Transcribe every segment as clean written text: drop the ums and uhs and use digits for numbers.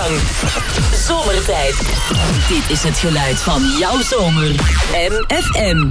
lang. Zomertijd. Dit is het geluid van jouw zomer. MFM.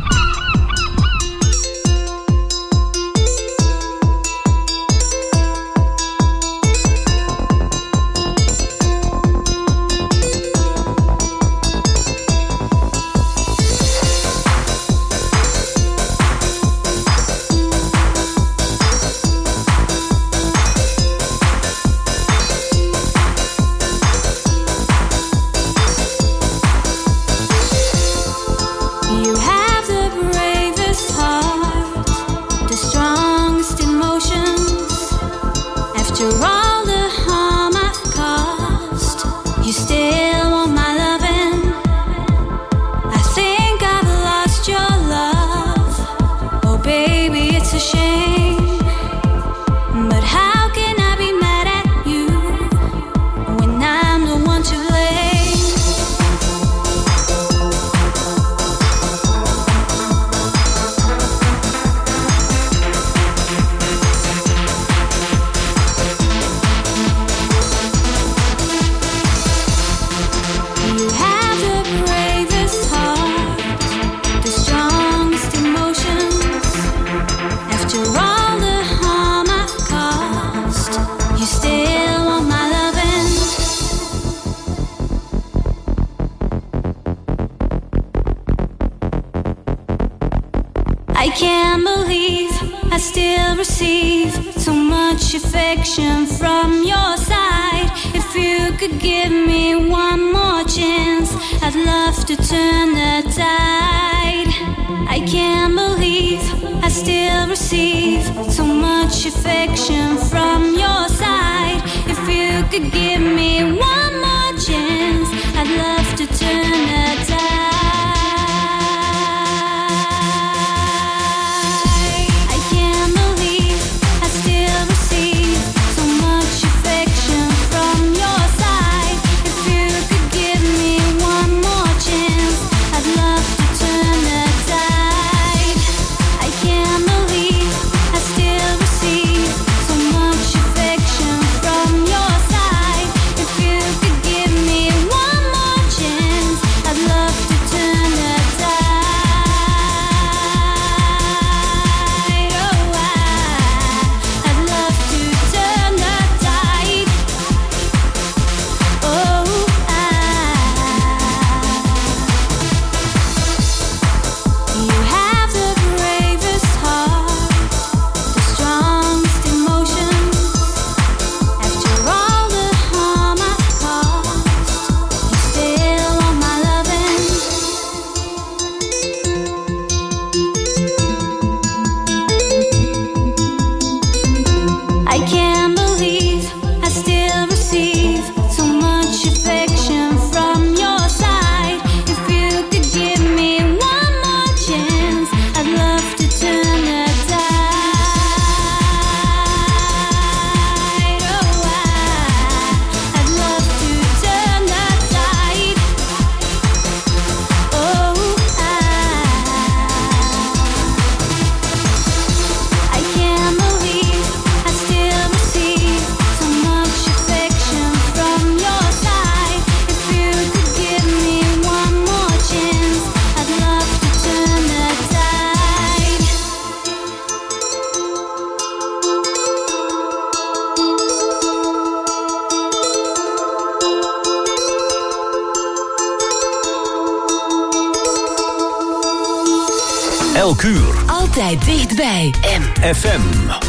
Elk uur. Altijd dichtbij. MFM.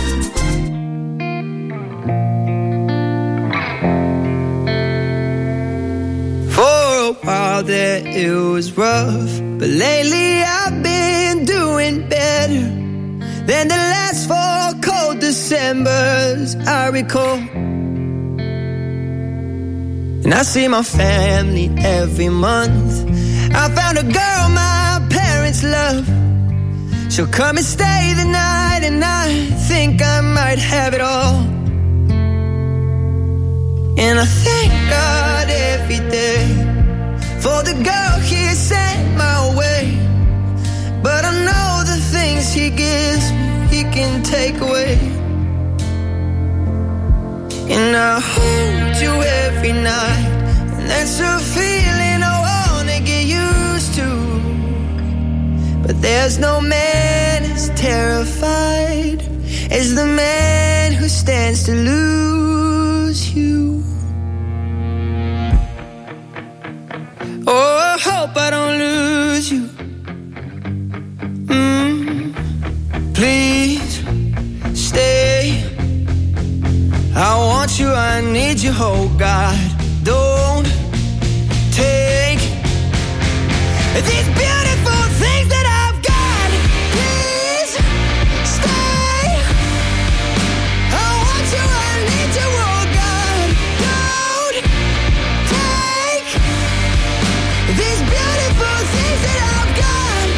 For a while there it was rough, but lately I've been doing better than the last 4 cold Decembers I recall. And I see my family every month. I found a girl my parents love. She'll come and stay the night, and I think I might have it all. And I thank God every day for the girl He sent my way. But I know the things He gives me, He can take away. And I hold you every night That's a feeling I wanna get used to. But there's no man as terrified as the man who stands to lose you. Oh, I hope I don't lose you. Please stay. I want you, I need you, oh God. Don't take these beautiful things that I've got. Please stay. I want you, I need you, oh God. Don't take these beautiful things that I've got.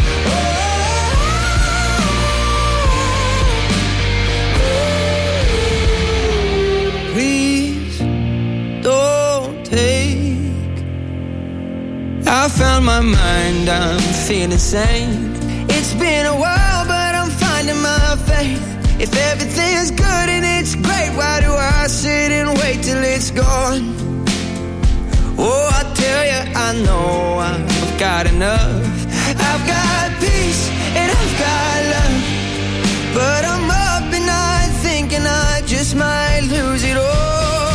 Please don't take. I found my mind, I'm feeling sane. It's been a while, but I'm finding my faith. If everything's good and it's great, why do I sit and wait till it's gone? Oh, I tell you, I know I've got enough. I've got peace and I've got love, but I'm up at night thinking I just might lose it all.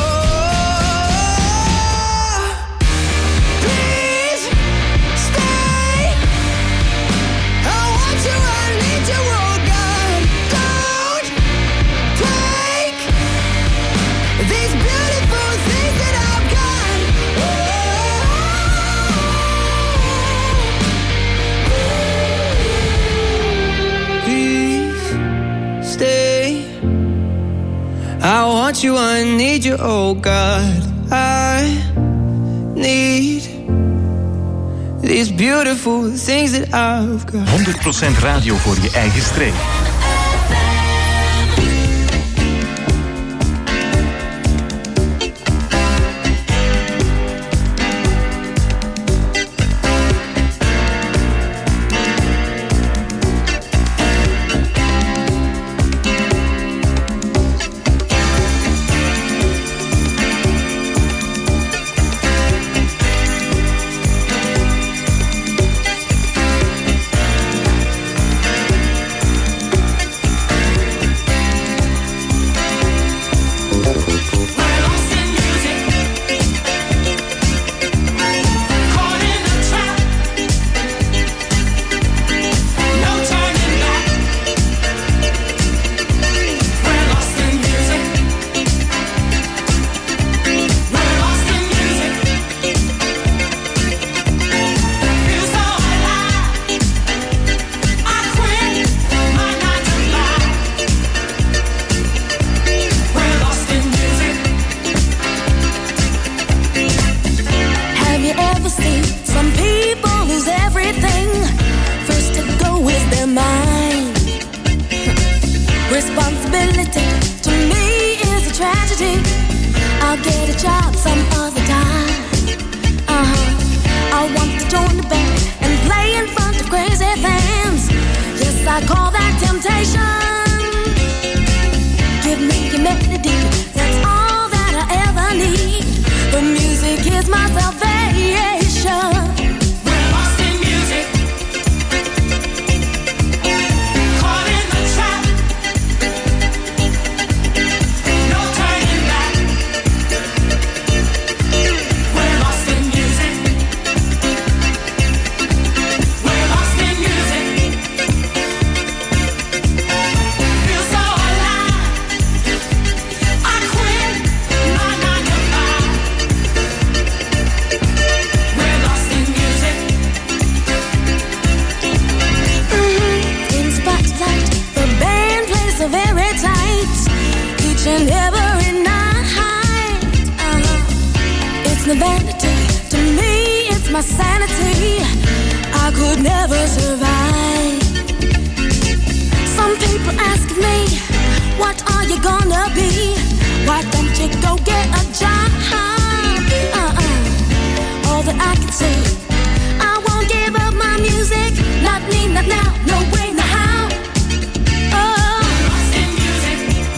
I want you, I need you, oh God. I need these beautiful things that I've got. 100% radio voor je eigen streek.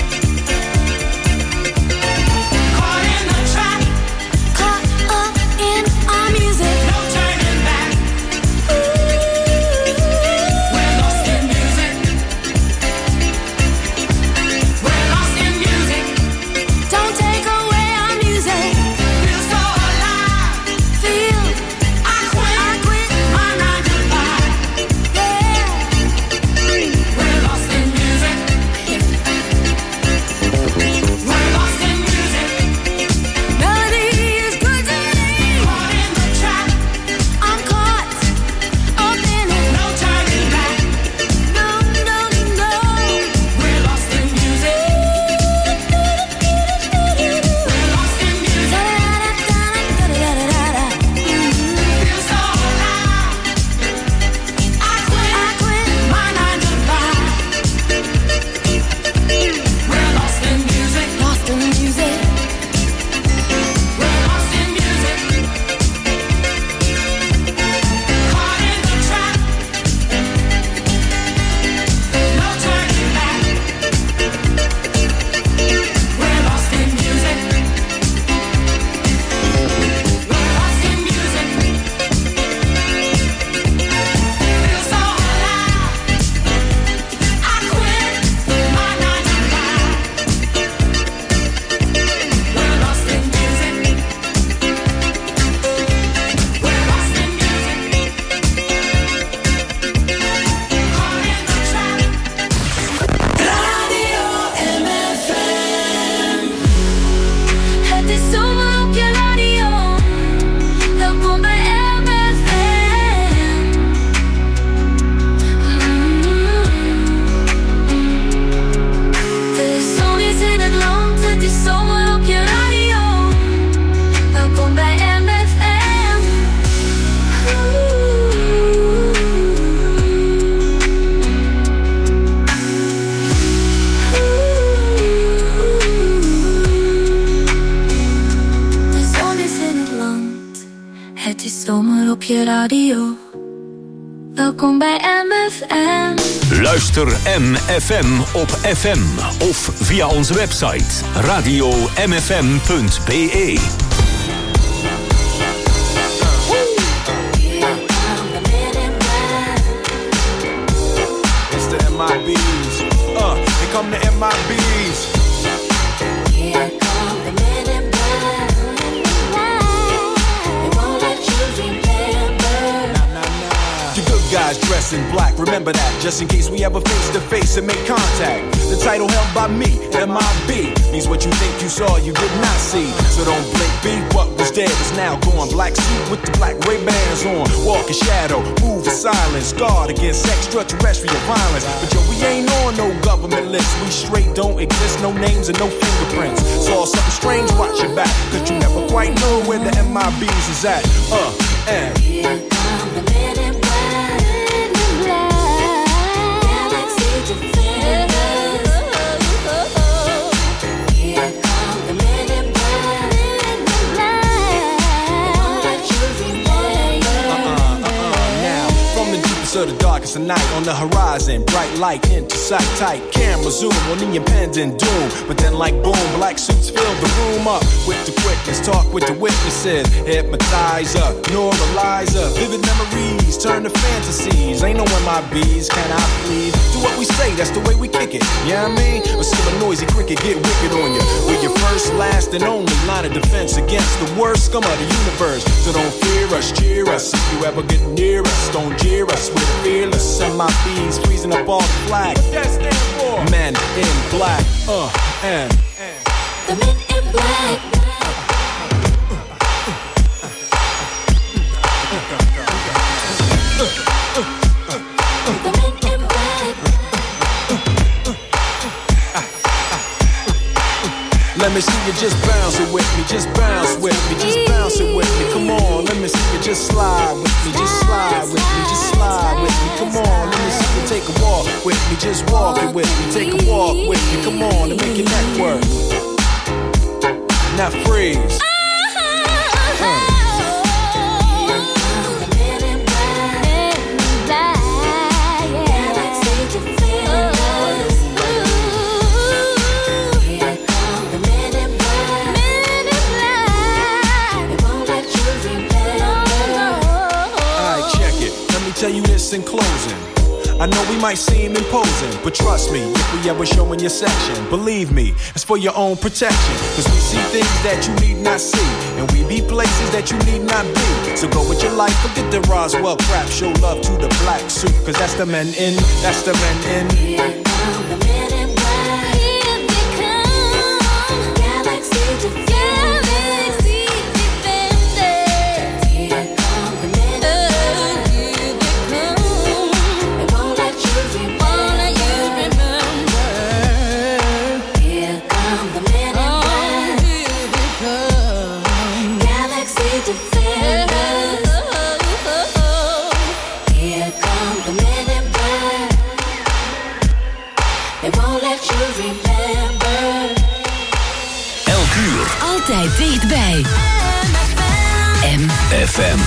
Caught up in is zomer op je radio. Welkom bij MFM. Luister MFM op FM of via onze website radio.mfm.be. It's the MIBs. Here come the MIBs. Here come the men in black. They won't let you remember. The good guys dress in black, remember that, just in case we ever face to face and make contact. The title held by me, MIB, means what you think you saw, you did not see. So don't blink, B, what was dead is now gone. Black suit with the black Ray-Bans on, walk in shadow, move in silence, guard against extraterrestrial violence. But yo, we ain't on no government list, we straight don't exist, no names and no fingerprints. Saw something strange, watch your back, cause you never quite know where the MIBs is at. And here come the men in black. Galaxy defenders. Here come the men in black. They won't let you remember. Now, from the deepest of the darkest of night, on the horizon, bright light into sight, tight camera zoom on the impending doom. But then like boom, black suits fill the room up with the quickness, talk with the witnesses, hypnotizer, neuralizer, vivid memories turn to fantasies. Ain't no MIBs, can I please? Do what we say, that's the way we kick it. Yeah, I mean, or see a noisy cricket get wicked on you. We're your first, last, and only line of defense against the worst scum of the universe. So don't fear us, cheer us. If you ever get near us, don't jeer us. We're fearless. MIBs freezing up all the flag. What that stand for? Men in black. And The men in black. The men in black. let me see you just bounce it with me, just bounce with me, just bounce it with me. Come on, let me see you just slide with me, just slide with me, just slide with me. Come on, let me see you take a walk with me, just walk it with me, take a walk with me. Come on, and make your neck work. Now freeze. Tell you this in closing. I know we might seem imposing, but trust me, if we ever show in your section, believe me, it's for your own protection. Cause we see things that you need not see, and we be places that you need not be. So go with your life, forget the Roswell crap, show love to the black suit, cause that's the men in, that's the men in. Here come the men in black. Here they come. Galaxy defenders. Here come the men in black. Elk uur. Altijd dichtbij. MFM.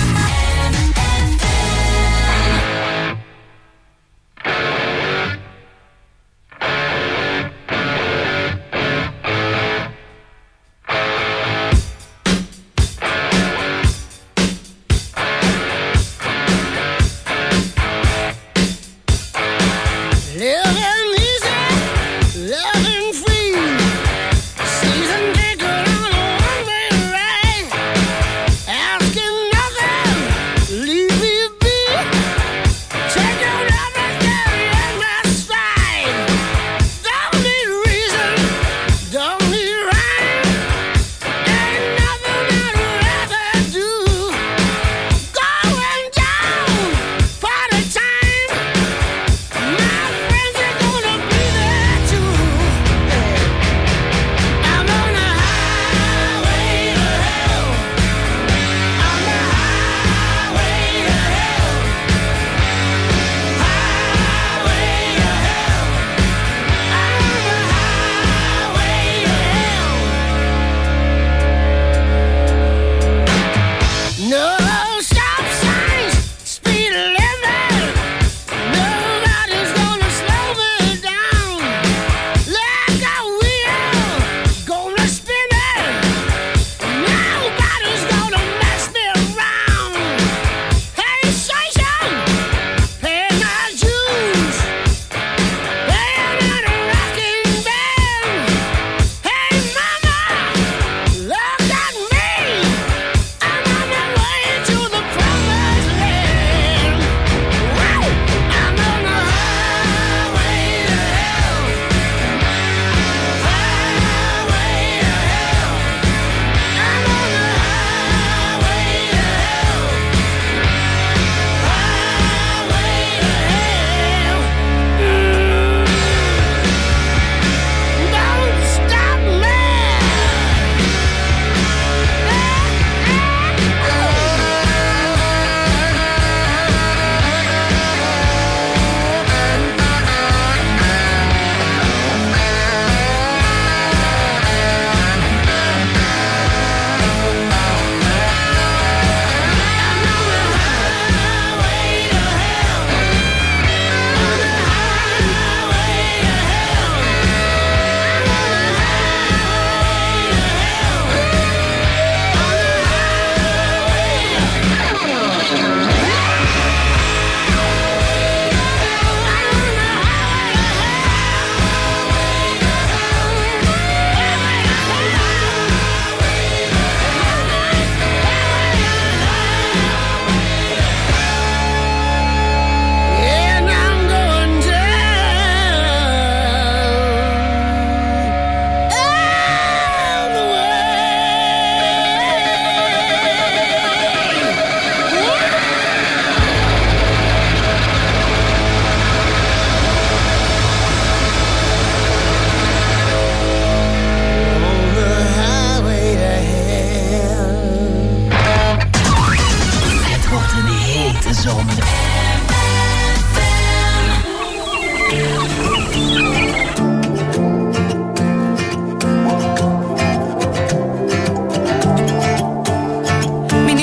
Asking nothing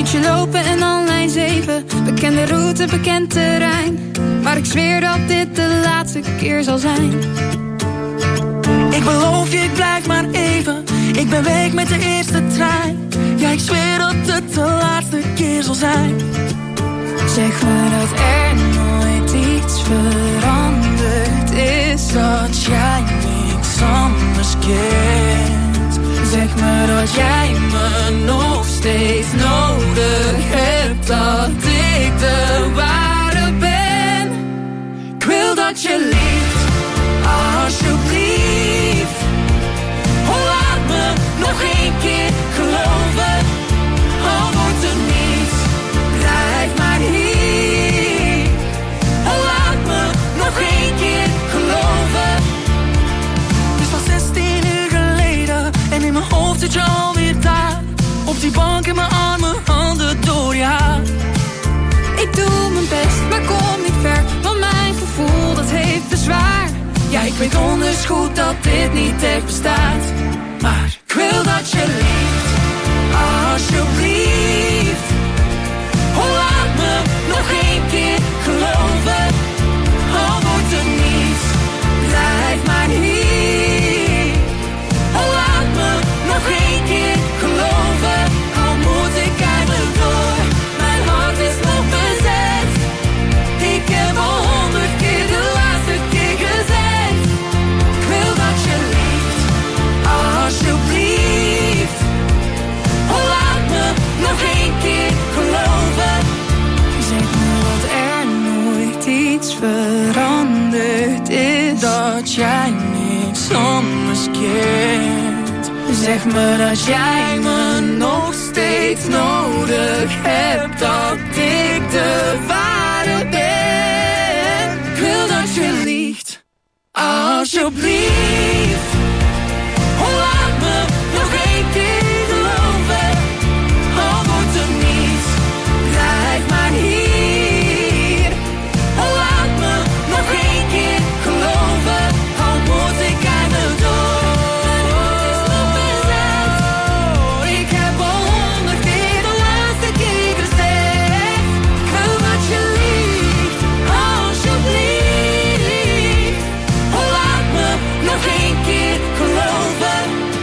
Uurtje lopen en dan lijn 7. Bekende route, bekend terrein. Maar ik zweer dat dit de laatste keer zal zijn. Ik beloof je, ik blijf maar even. Ik ben weg met de eerste trein. Ja, ik zweer dat het de laatste keer zal zijn. Zeg me dat er nooit iets veranderd is. Dat jij niks anders kent. Zeg me dat jij me nog steeds nodig hebt. Dat ik de ware ben. Ik wil dat je lief, alsjeblieft. Oh, laat me nog één keer geloven. Al wordt er niets, blijf maar hier. Oh, laat me nog één keer geloven. Het is al 16 uur geleden en in mijn hoofd zit je alweer daar. Op die bank in mijn armen, handen door je haar. Ik doe mijn best, maar kom niet ver. Want mijn gevoel, dat heeft bezwaar. Ja, ik weet donders goed dat dit niet echt bestaat. Maar ik wil dat je lief, alsjeblieft. Oh, laat me nog één keer geloven. Al wordt er niets, blijf maar hier. Oh, laat me nog één keer geloven. Al moet ik eindelijk door, mijn hart is nog bezet. Ik heb al 100 keer de laatste keer gezegd. Ik wil dat je lief, alsjeblieft. Oh, laat me nog één keer geloven. Zeg me dat er nooit iets veranderd is. Dat jij niks anders kent. Zeg me dat jij me nog steeds nodig hebt. Dat ik de ware ben. Ik wil dat je liegt, alsjeblieft. Oh, laat me nog één keer geloven. Al wordt er niets, blijf maar hier. Oh, laat me nog één keer geloven. Al moet ik eindelijk door. Mijn hart is nog bezet. Ik heb al 100 keer de laatste keer gezegd. Ik wil dat je liegt, alsjeblieft. Oh, laat me nog één keer geloven.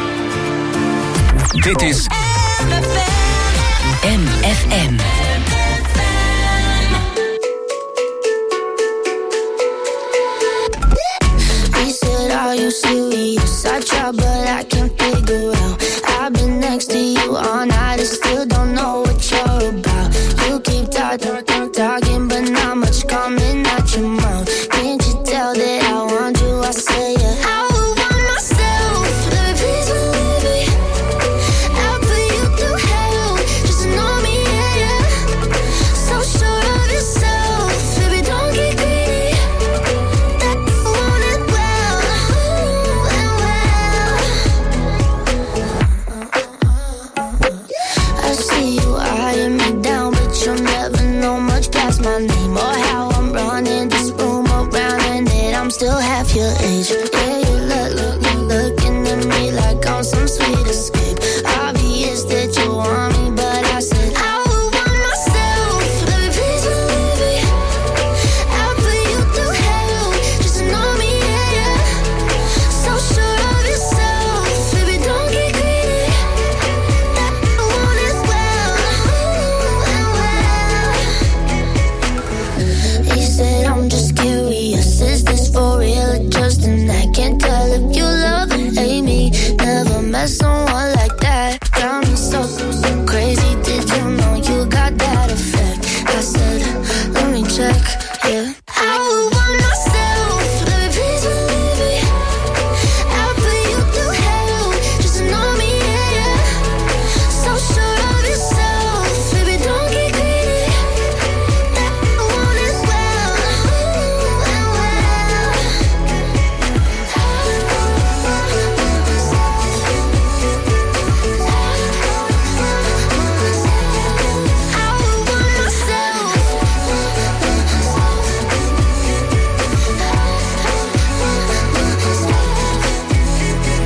Dit is MFM. He said, are you serious? I try, but I can't figure out. I've been next to you all night and still don't know what you're about. You keep talking, but not much coming out your mouth. Can't you tell that I want you? I say it. I would want myself, let me please believe me. I'll put you through hell, just to know me, yeah, yeah. So sure of yourself, baby, don't get greedy. That you want it well, and well. I see you eyeing me down, but you'll never know much past my name or how I'm running this room around, and that I'm still half your age. Yeah, you looking at me like I'm some sweet escape. Obvious that you want me, but I said I would want myself. Let me please believe me. I'll put you through hell, just to know me, yeah, yeah. So sure of yourself, baby, don't get greedy. That you want is well, and well. He said, I'm just curious, is this for real or just an act? Can't tell if you love or hate me. Never met someone like that. Got me so crazy, did you know you got that effect? I said, let me check, yeah. I would want myself, let me please believe me. I'll put you through hell, just to know me, yeah, yeah. So sure of yourself, baby, don't get greedy. That you want is well, and well.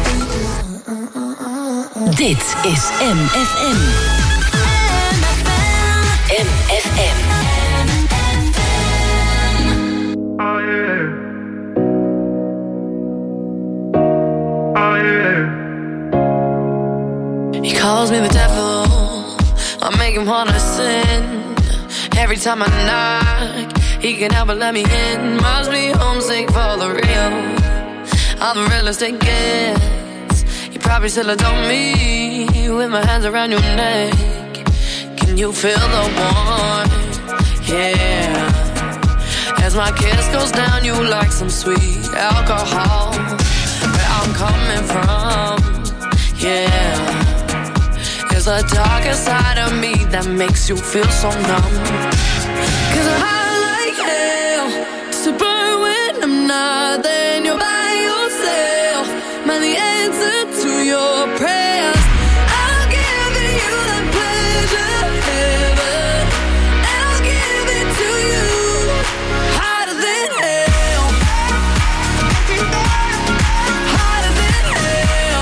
Dit is MFM. FM. Oh yeah. Oh yeah. He calls me the devil, I make him wanna sin. Every time I knock, he can help but let me in. Must be homesick for the real. I'm the realest it gets. You probably still adore me with my hands around your neck. Can you feel the warmth? Yeah. As my kiss goes down, you like some sweet alcohol. Where I'm coming from, yeah. There's a darker side of me that makes you feel so numb. 'Cause I like hell to burn when I'm not there and you're by yourself. Man, the answer to your prayers, I'll give you the pleasure of heaven, and I'll give it to you hotter than hell. Hotter than hell.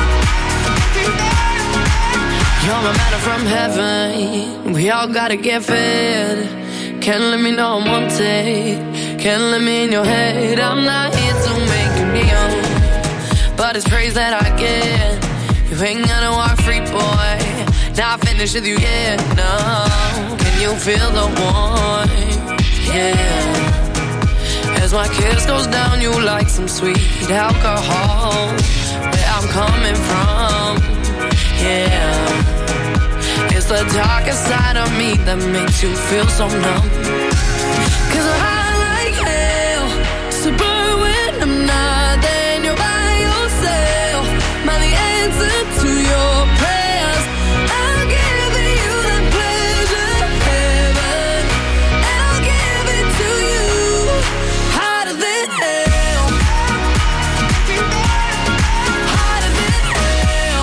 You're my manna from heaven, we all gotta get fed. Can't let me know I'm wanted, can't let me in your head. I'm not here to make you kneel, but it's praise that I get. You ain't gonna walk free, boy, not finished with you yet, no. Can you feel the warmth? Yeah. As my kiss goes down, you like some sweet alcohol. Where I'm coming from, yeah. It's the darker side of me that makes you feel so numb. 'Cause I like hell to burn when I'm not there and you're by yourself. Man, the answer to your prayers, I'll give you the pleasure of heaven, and I'll give it to you hotter than hell. Hotter than hell.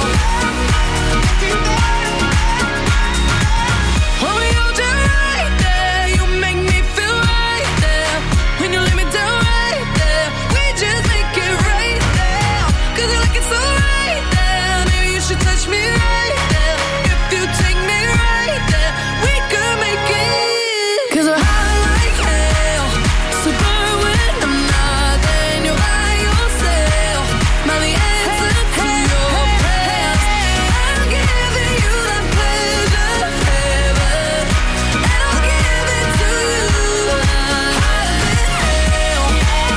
When we hold you right there, you make me feel right there. When you lay me down right there, we just make it right there. 'Cause you like it so right there. Maybe you should touch me right there. If you take me right there, we could make it. 'Cause we're hot like hell, so burn when I'm not there and you're by yourself. Man, the answer to your prayers, I'm giving you the pleasure of heaven, and I'll give it to you hotter than hell.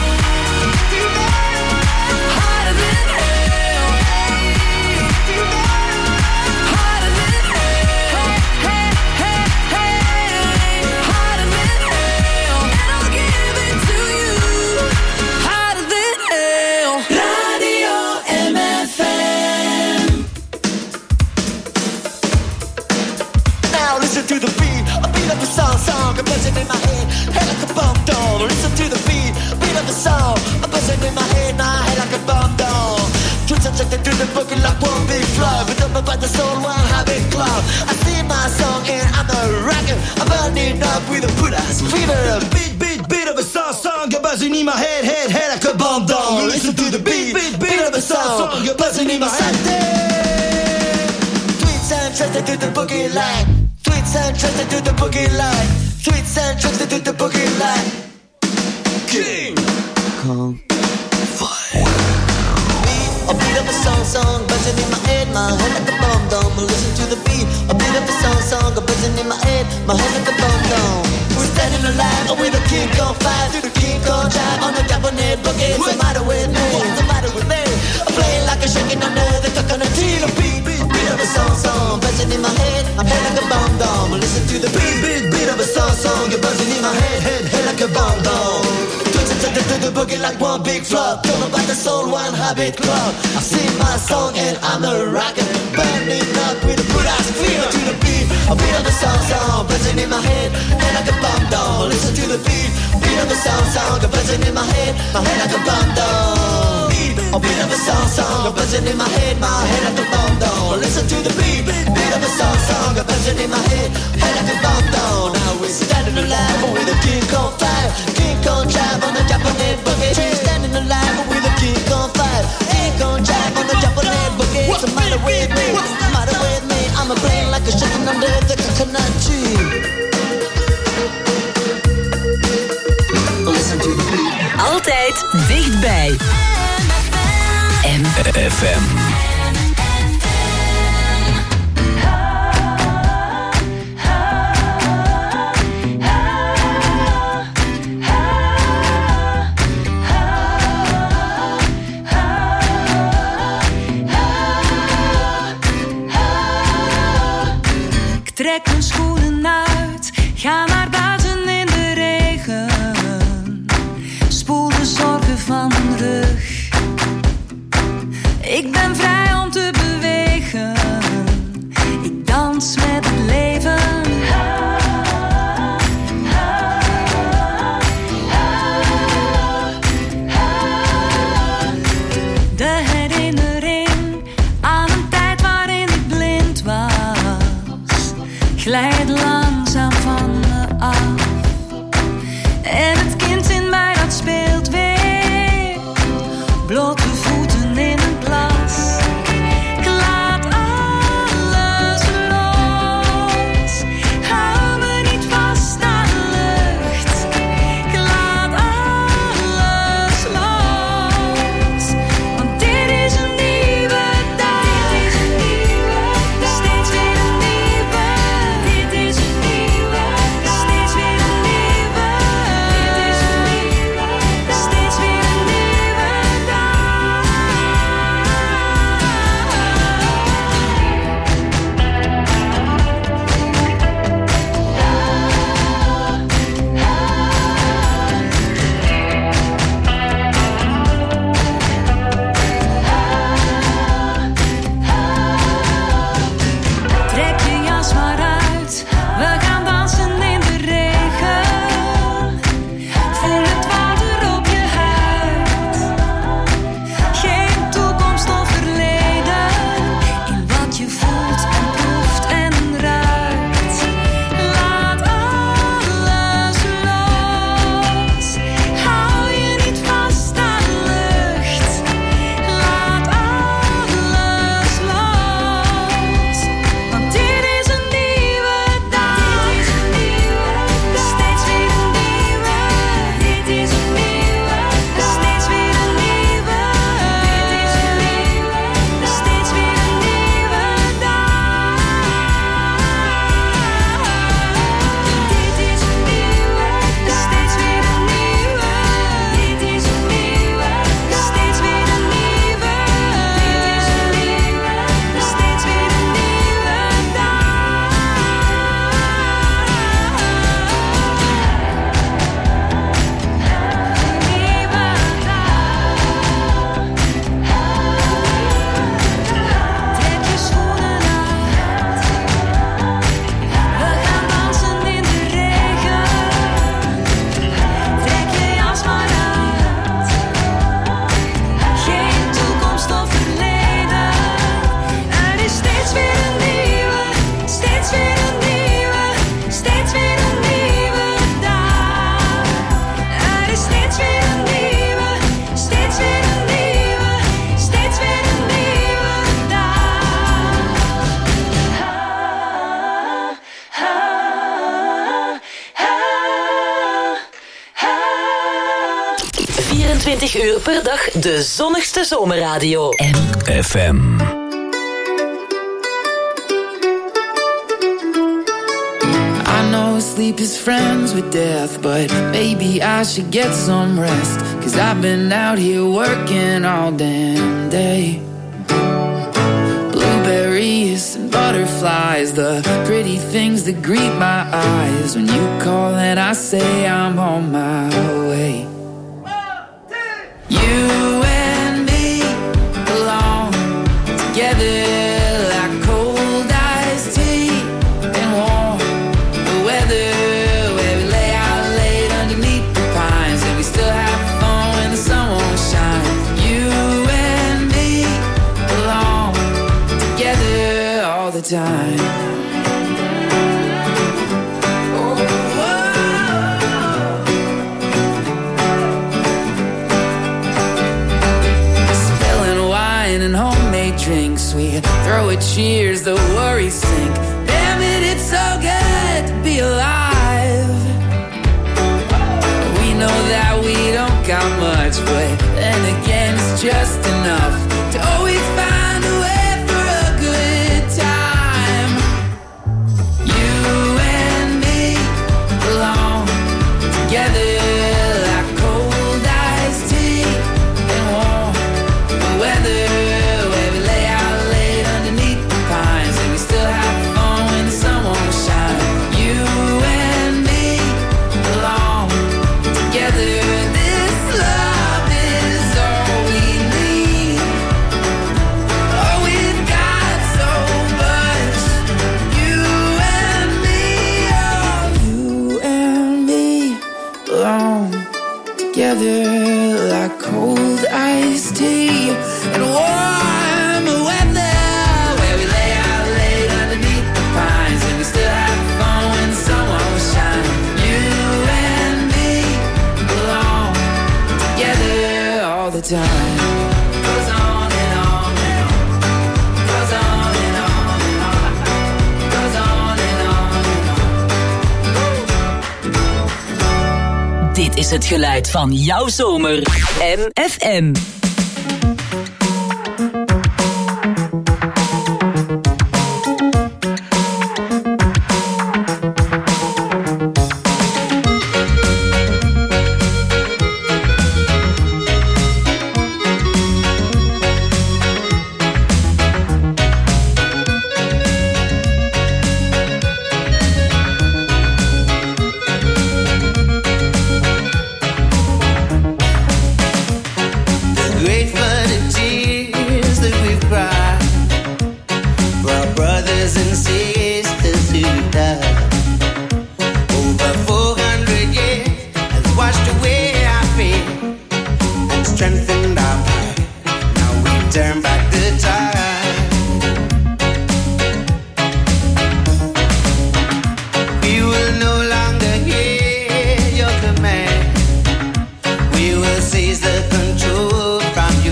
Hotter than hell. Hotter than hell. Hey, hey, hey. Hotter than hell. And I'll give it to you hotter than hell. Radio MFM. Now listen to the beat of the song, a buzzing in my head like a bomb down. Listen to the beat of the song, a buzzing in my head like a bomb down. Twins are checked through the booking like one big flow, but up about the soul, one habit club. I sing my song and I'm a rocker. I'm burning up with a put-ass fever. Beat of a song, a buzzing in my head like a bomb down. Listen to the beat of the song, a buzzing in my head. Tweets and tracks to the boogie line. Tweets and tracks to the boogie line. Tweets and tracks to the boogie line. King Kong Fire. A beat of a song, buzzing in my head like a bomb down. Listen to the beat, a beat of a song, a buzzing in my head like a bomb down. We're standing alive with a King Kong fire, through the King Kong drive on the Japanese boogie. What's the matter with me? What's the matter with me? I'm playing like a shaking under the coconut tree. A beat of a song, buzzing in my head like a bomb down. Listen to the beat of a song, you're buzzing in my head like a bomb down. To the boogie like one big flop. Don't know about the soul, one habit club. I sing my song and I'm a rocker, burning up with a put-ass fever. To the beat of the song, buzzing in my head like a bomb down. Listen to the beat of the song, buzzing in my head like a bomb down. Beat of a song, buzzing in my head like a bomb down. Listen to the beat of a song, buzzing in my head like a bomb down. Now we're standing alive with a King Kong fire, King Kong drive on the Japanese boogie. We're standing alive with a King Kong fire, King Kong drive on the Japanese boogie. What's the matter with me? What's the matter with me? I'm a brain like a chicken under the coconut tree. altijd dichtbij. FM. Trek mijn schoenen uit, ga naar buiten in de regen. Spoel de zorgen van mijn rug. Ik ben vrij om te bewegen. Ik dans met het leven. De herinnering aan een tijd waarin ik blind was glijdt langzaam van me af. En het kind in mij dat speelt weer. Blote voeten in een plas. Ik laat alles los. Hou me niet vast aan de lucht. Ik laat alles los. Want dit is een nieuwe dag. Steeds weer een nieuwe. Dit is een nieuwe. Steeds weer een nieuwe. Dit is een nieuwe. Steeds weer een nieuwe dag. Trek je jas maar uit, we gaan dansen in de regen. Voel het water op je huid. Geen toekomst of verleden, in wat je voelt en proeft en ruikt. Laat alles los, hou je niet vast aan de lucht. Laat alles los, want dit is een nieuwe dag. Steeds weer een nieuwe. Dit is een nieuwe. Steeds weer een nieuwe. Dit is een nieuwe. Steeds weer een nieuwe dag. Dit is een nieuwe. Steeds weer een nieuwe. Dit is een nieuwe. Steeds weer een nieuwe. Dit is een nieuwe. Steeds weer een nieuwe dag. Trek je schoenen uit. We gaan dansen in de regen. Trek je jas maar uit. Geen toekomst of verleden. Er is steeds weer een nieuwe. Steeds weer een nieuwe. Steeds weer een nieuwe dag. Er is steeds weer een nieuwe. Steeds weer een nieuwe. Steeds weer een nieuwe dag. 24 uur per dag de zonnigste zomerradio. FM. I know sleep is friends with death, but maybe I should get some rest. 'Cause I've been out here working all damn day. Blueberries and butterflies, the pretty things that greet my eyes. When you call and I say I'm on my way. You and me belong together like cold iced tea and warm the weather, where we lay out late underneath the pines and we still have fun when the sun won't shine. You and me belong together all the time. Drinks, we throw a cheers, the worries sink. Damn it, it's so good to be alive. We know that we don't got much, just enough to always find a way for a good time. You and me belong together like cold iced tea and warm weather, where we lay out late underneath the pines and we still have fun when the sun won't shine. You and me belong together. This love is all we need. Oh, we've got so much. You and me, oh, you and me belong together like cold iced tea and warm weather, where we lay out late underneath the pines and we still have fun when the sun won't shine. You and me belong together all the time. Goes on and on and on. Goes on and on and on. Goes on and on and on. Dit is het geluid van jouw zomer. MFM. Great flood of tears that we've cried for our brothers and sisters who died. Over 400 years has washed away our fear and strengthened our pride. Now we turn back the tide. We will no longer hear your command. We will seize the control from you.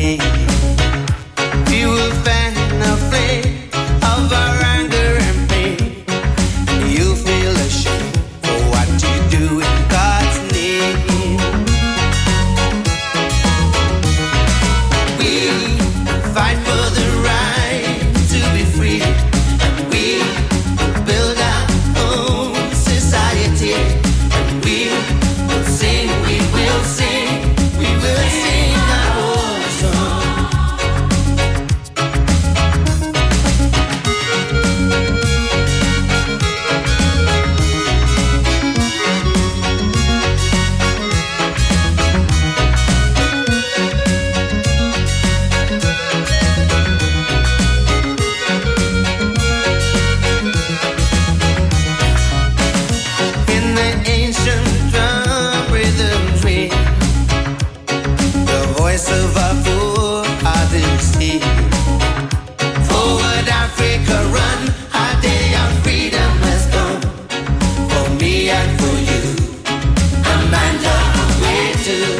We will fan the flame of our anger and pain. And you feel ashamed for what you do in God's name. We fight for the right to be free. And we build our own society. And we will sing, we will sing, we will sing our own song. In the ancient drum rhythms ring, the voice of our forefathers hear. Forward Africa run, our day of freedom has come. For me and for you, Amanda, we too.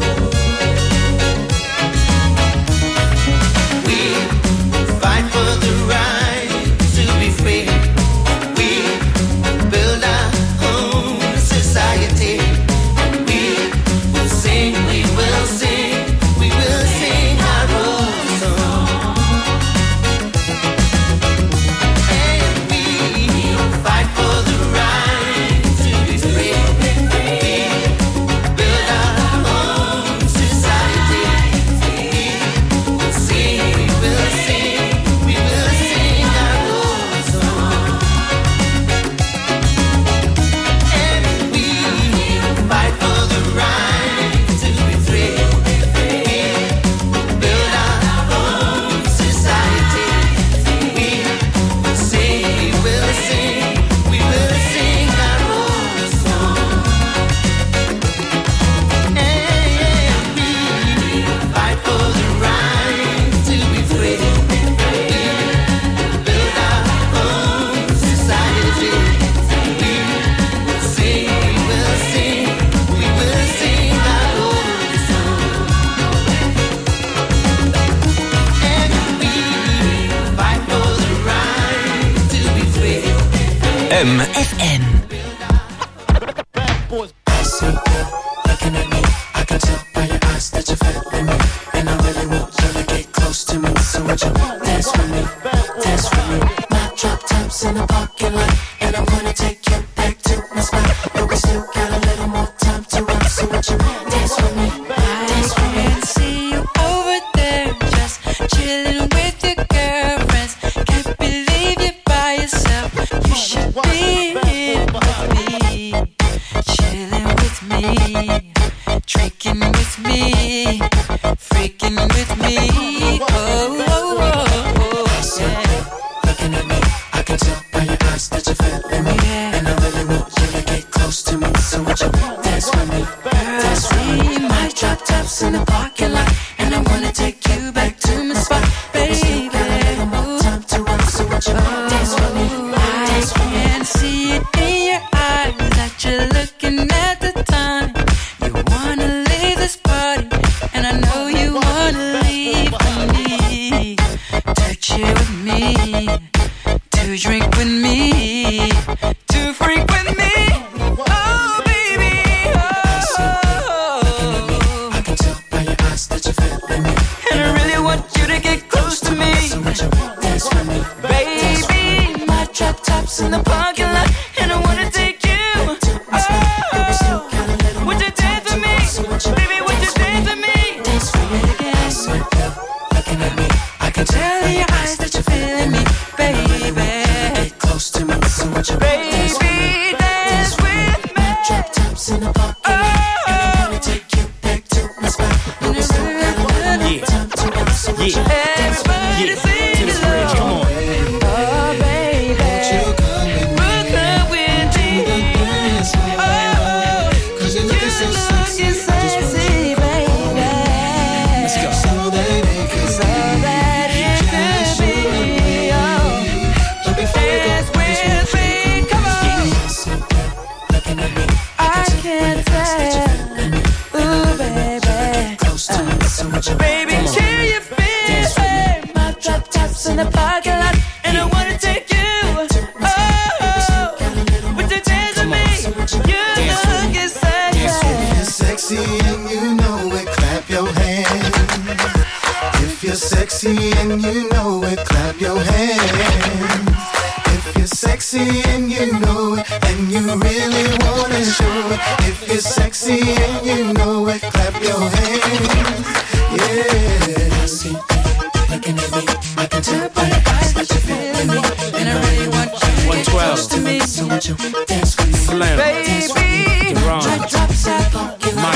We fight for the right to be free. We build our own society. We will sing, we will sing, we will sing our own song. And we fight for the right to be free. We build our own society. We will sing, we will sing, we will sing our own song. And we fight for the right to be free. We build our own society. We will sing, we will sing, we will sing our own song. And we fight for the right to be free. We build our own society. We will sing, we will sing, we will sing our own song. And we fight for the right to be free. MFM. Looking at me, I can tell by your eyes that you're feeling me. And I'm parking lot, and I'm gonna take you back to my spot. But we still got a little more time to rock, so would you dance with me? Dance with me. I can see you over there, just chilling with your girlfriends. Can't believe you're by yourself. You should be here with me, chilling with me, drinking with me, freaking with me. Oh, oh, oh, oh, yeah. Looking at me, I can tell by your eyes that you're feeling me, and I really want you to get close to me. So would you dance with me? Dance with me. My drop tops in the parking lot, and I wanna take you back to my spot, baby. Time to rock, so would you dance with me? Dance with me. I can see it in your eyes that you're looking at the time. You wanna leave this party, and I know you wanna leave with me. To chill with me, to drink with me, to freak with me. Oh, baby, oh. I can tell by your eyes that you're feeling me, And I really want you to get close to me, so would you dance with me? baby. My drop tops in the parking lot, and I wanna take you. Oh, would you dance with me, baby? Would you dance with me? Dance with me. Looking at me, I can Tell your eyes that you're feeling me, baby. get close to me, so would you dance with me? Baby, dance with me. Drop tops in the parking lot, and I'm gonna take you back to my spot. But we still got a little more time to rock, so would you dance with me? Everybody sing along. Come on. Oh, baby, look up with me. Oh, you're looking so sexy, baby. Let's go. So that it could be, oh, dance with me, come on. Looking at me, I can't tell, ooh, baby. close to me, so would you Baby, can you feel it? My drop tops in the parking lot, and I wanna take you. Oh, would you dance with me? You looking sexy. You're sexy and you know it, clap your hands. If you're sexy and you know it, clap your hands. If you're sexy and you know it, and you really wanna show it. If you're sexy and you know it, clap your hands. Yeah. looking at me? I can tell by your eyes that you're feeling me, and I really want you to get close to me. So would you dance with me? Slam. Baby, Wrong. my drops out, parking lot,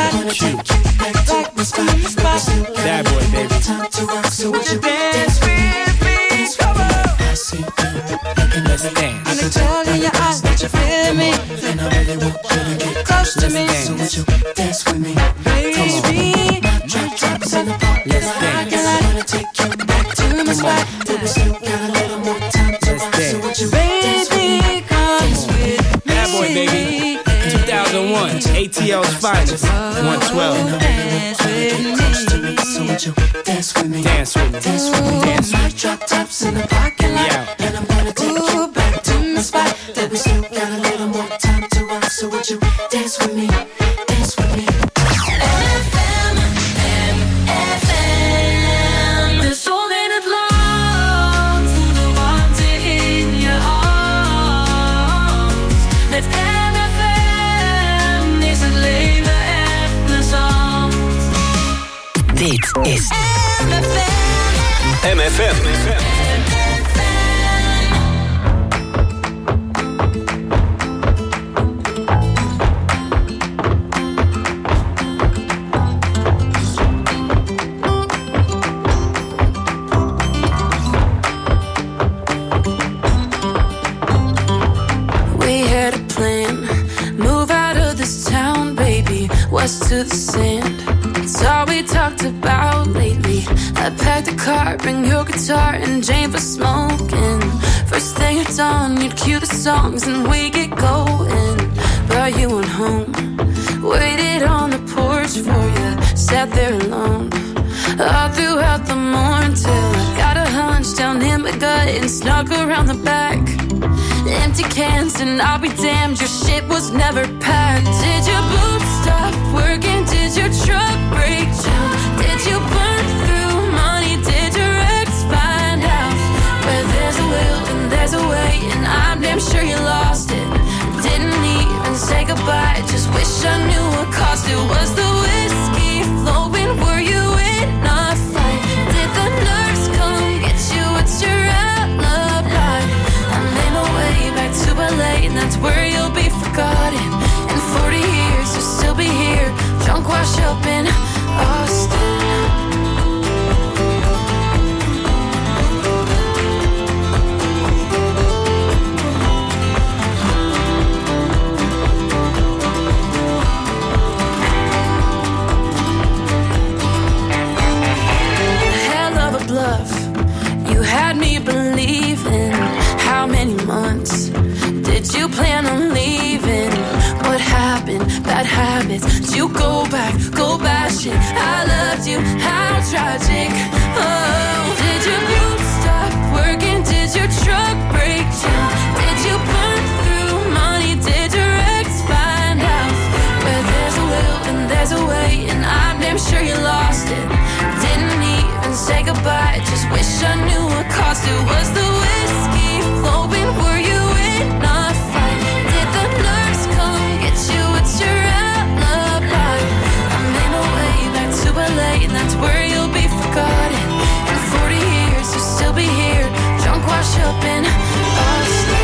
Bad boy, baby. Time to rock, so would you dance with me? Come on. I see you looking at me. I can tell in your eyes that you're feeling me, And I really want you to get close to me. So would you dance with me? Baby, my drops out, parking lot, I wanna take you back to my spot. but we still got a little more time to rock. So would you dance with me? Baby, come with me. Bad boy, baby. 2001, ATL's finest. 112. Dance with me. So would you dance with me? Dance with me. Dance with me. Dance with My drop tops in the parking lot, Yeah. and I'm gonna take you back to my spot. But we still got a little more time to rock. So would you dance with me? Dance with me. De zon in het land, voel de warmte in je hand. Met MFM is het leven echt plezant. Dit is MFM. We had a plan, move out of this town, baby, west to the sand. It's all we talked about lately. I packed the car, bring your guitar and Jane for smoking. First thing at dawn, you'd cue the songs and we get going. Brought you on home, waited on the porch for you, sat there alone. All throughout the morning till I got a hunch down in my gut and snuck around the back. Empty cans and I'll be damned, your shit was never packed. Did your boots stop working? Did your truck break down? Did you burn through money? Did your ex find out where there's a will and there's a way, and I'm damn sure you lost it. Didn't even say goodbye, just wish I knew what caused it. Was the whiskey flowing? Were you in a fight? Did the nurse come get you? What's your alibi? I made my way back to LA, and that's where you'll be forgotten. In 40 years you'll still be here, drunk, washed up in Austin. You had me believing. How many months did you plan on leaving? What happened? Bad habits. Did you go back, go bashing? I loved you, how tragic. Oh, did your boots stop working? Did your truck break down? Did you burn through money? Did your ex find out? Where there's a will and there's a way, and I'm damn sure you lost it. Didn't even say goodbye, just wish I knew what caused it. Was the whiskey flowing? Were you in a fight? Did the nurse come get you? What's your alibi? I made my way back to LA, and that's where you'll be forgotten. In 40 years you'll still be here, drunk, washed up in Austin.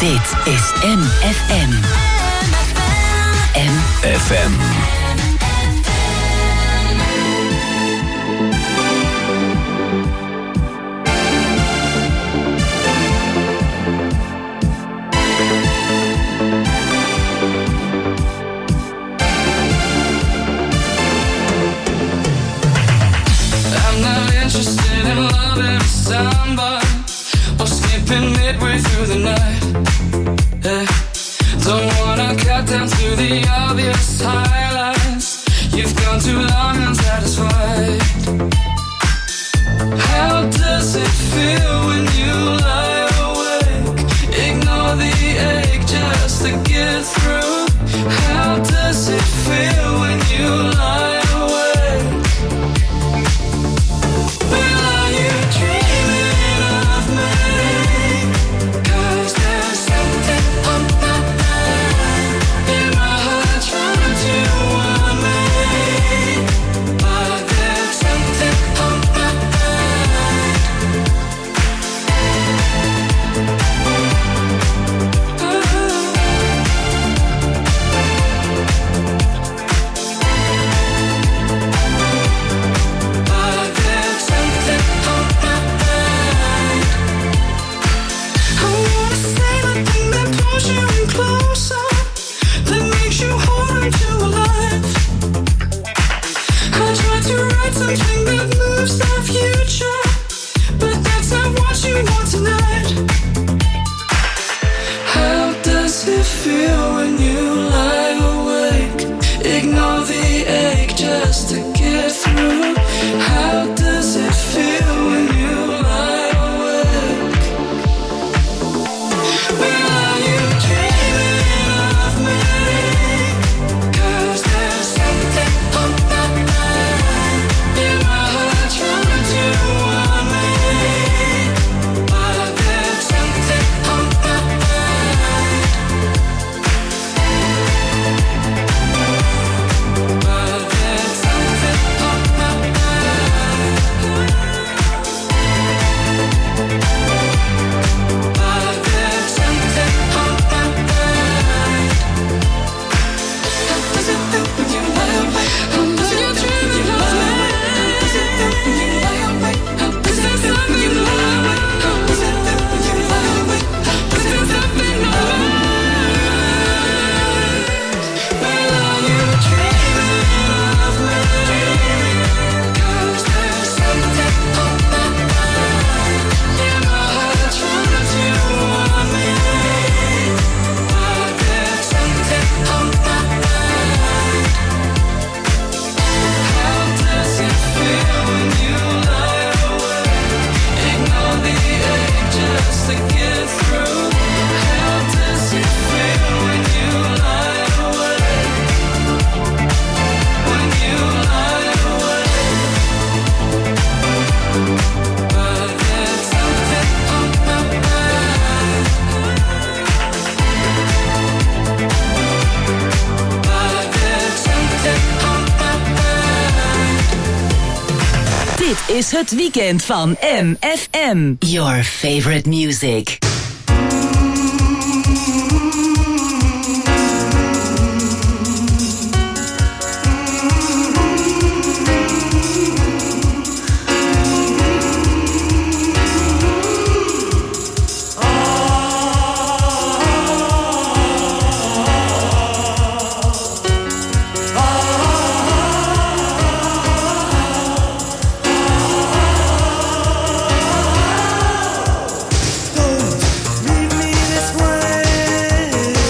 Dit is MFM. MFM. Interested in loving somebody or skipping midway through the night. Don't wanna cut down to the obvious highlights. You've gone too long unsatisfied. How does it feel when you lie awake? Ignore the ache just to get through. How does it feel when you lie awake? Well, are you dreaming of me? 'Cause there's something on my mind. In my heart trying to warn me. But there's something on my mind. But there's something on my mind. I wanna say the thing that pulls you in closer, that makes you harder to alive. I try to write something that moves the future, but that's not what you want tonight. How does it feel when you lie awake? Ignore the ache just to get through. How does it feel when you lie awake? Well, are you dreaming of me? 'Cause there's something on my mind. In my heart trying to warn me. But there's something on my mind. But there's something on my mind. But there's something on my mind. How does it feel when you lie awake? How does it feel when you lie awake? How does it feel when you lie awake? How does it feel when you lie awake? How does it feel when you lie awake? How does it feel when you lie awake? Well, are you dreaming of me? 'Cause there's something on my mind. In my heart trying to warn me. But there's something on my mind. How does it feel when you lie awake? Ignore the ache just to get through. How does it feel when you lie awake? When you lie awake. But there's something on my mind. But there's something on my mind. Dit is het weekend van MFM. Your favorite music. Leave me this way.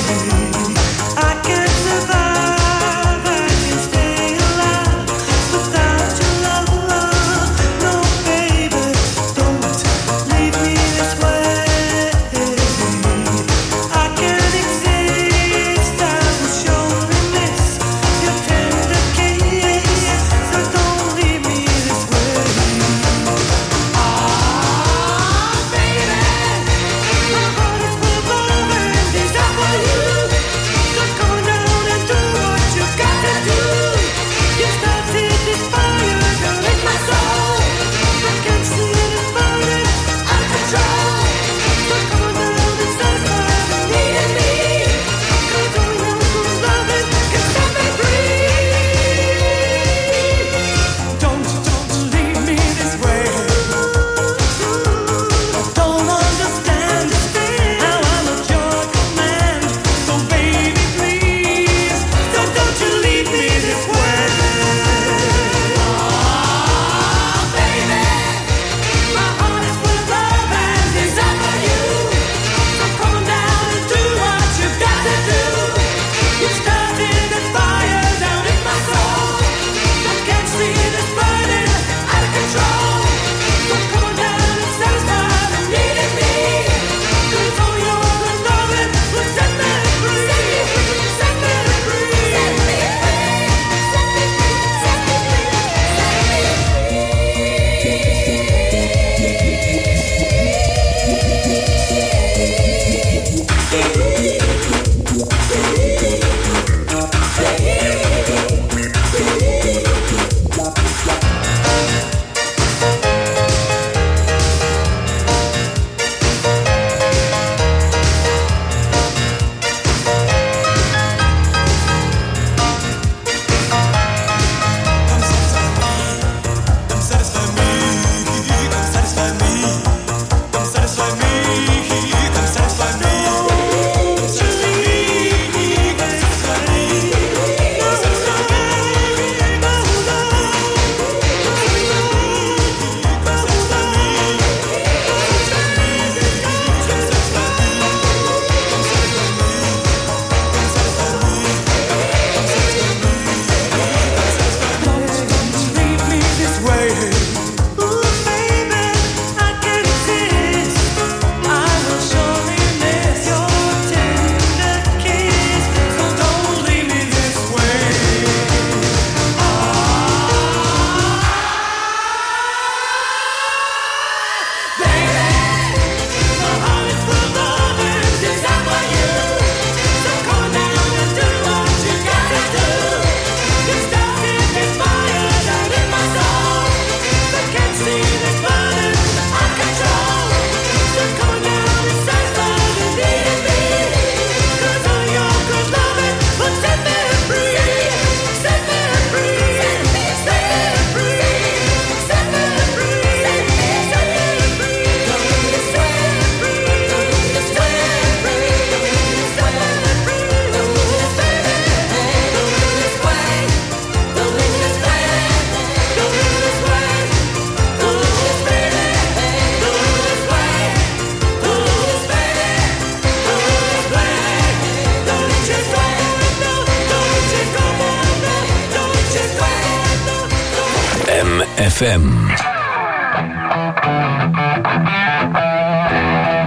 M FM.